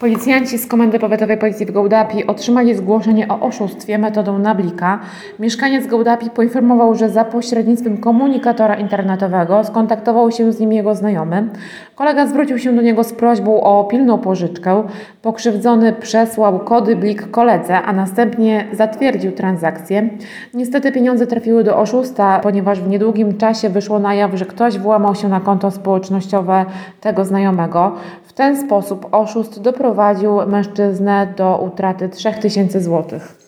Policjanci z Komendy Powiatowej Policji w Gołdapi otrzymali zgłoszenie o oszustwie metodą nablika. Mieszkaniec Gołdapi poinformował, że za pośrednictwem komunikatora internetowego skontaktował się z nim jego znajomy. Kolega zwrócił się do niego z prośbą o pilną pożyczkę. Pokrzywdzony przesłał kody Blik koledze, a następnie zatwierdził transakcję. Niestety pieniądze trafiły do oszusta, ponieważ w niedługim czasie wyszło na jaw, że ktoś włamał się na konto społecznościowe tego znajomego. W ten sposób oszust doprowadził mężczyznę do utraty 3000 zł.